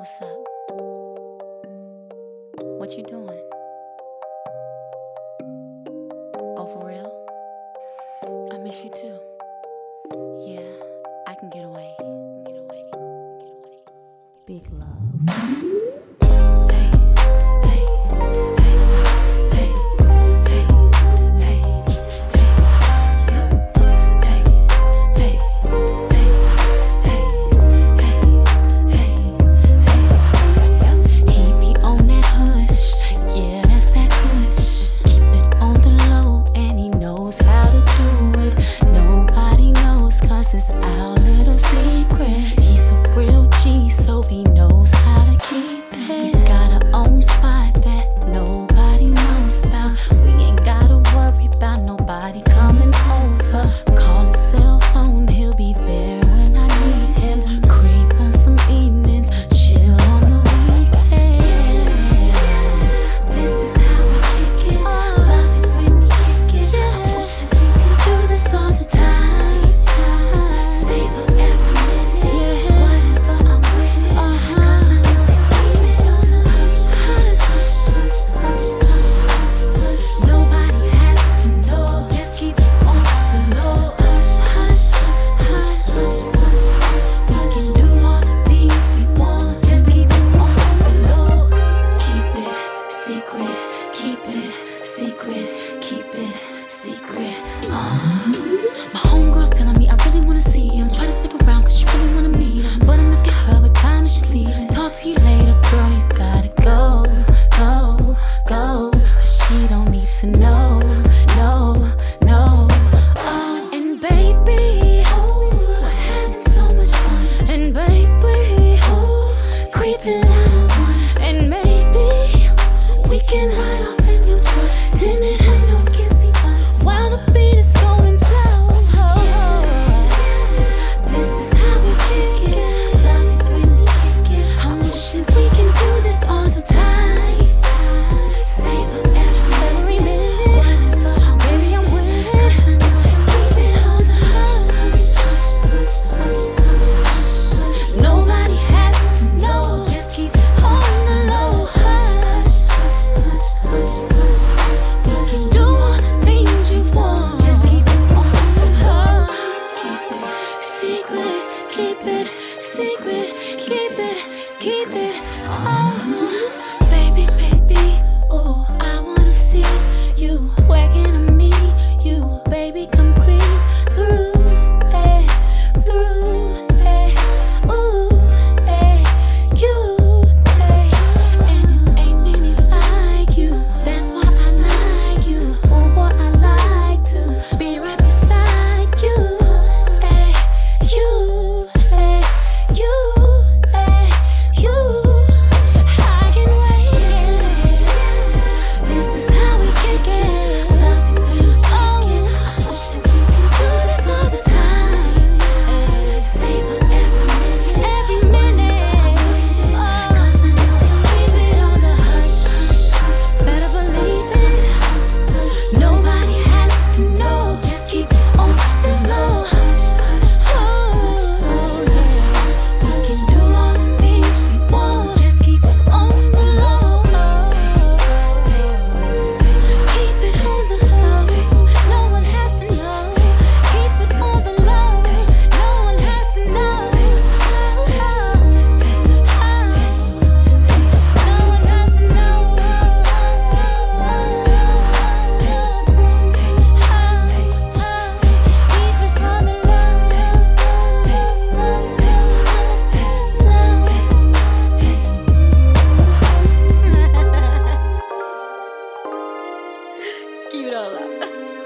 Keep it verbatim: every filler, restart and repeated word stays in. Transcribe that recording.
What's up? What you doing? Oh, for real? I miss you too. Yeah, I can get away. Get away. Get away. Big love. Hey, hey, hey, hey, hey, hey, hey, hey, hey. He be on that hush, yeah, that's that push. Keep it on the low, and he knows how to do it. Nobody knows, cause it's our little secret. He's a real G, so he knows how to keep it. We got our own spot that nobody knows about. We ain't gotta worry about nobody coming over. Call his cell phone, he'll be there when I need him. Creep on some evenings, chill on the weekends. This is how we kick it. Love it when we kick it. I wish that we could do this all the time. Savor every minute. Whatever, I'm with it. Cause I know that we live on the hush, hush, hush, hush, hush, hush. Nobody has to know. Just keep it on the low. Hush, hush, hush, hush, hush. We can do all the things we want. Just keep it on the low. Keep it secret. Keep it secret. Keep it secret. Uh. My homegirl's telling me I really wanna see him. Try to stick around cause she really wanna meet him. But I must get her what time is she leaving. Talk to you later, girl, you gotta go, go, go. Cause she don't need to know, no, no. Oh, and baby, oh, we're having so much fun. And baby, oh, creeping out. And maybe we can ride off in your truck. Didn't it have no kissy us while the beat is going slow? This is how we kick it. Love it when we kick it. I'm wishing we can do this all the time. Savor every minute. Whatever, baby, I'm with it. Cause I know that keep it on the hush, hush, hush, hush, hush. Nobody has to know. Just keep it on the low. Hush, hush, hush, hush. You can do all the things you want. Just keep it on the low. Keep it secret. Keep it secret. Keep it, keep it. Oh, baby, baby. Oh, I wanna see you. Where can I meet you? Baby, come creep through, eh, through, eh, ooh, eh, you, eh. And it ain't many like you. That's why I like you. Oh, boy, I like to be right beside you, eh, you, eh, you, eh, you. I can wait. This is how we kick it. Love it when we kick it. I wish that we can do this all the time. Savor every minute, every minute. Cause I know that keep it on the hush, hush. Better believe it. Nobody has to know. Just keep it on the low. Hush, hush, oh, yeah. We can do all the things we want. Just keep it on the low. Keep it on the low. No one has to know. Keep it on the low. No one has to know. No one has to know. Keep it on the low. Keep it all up.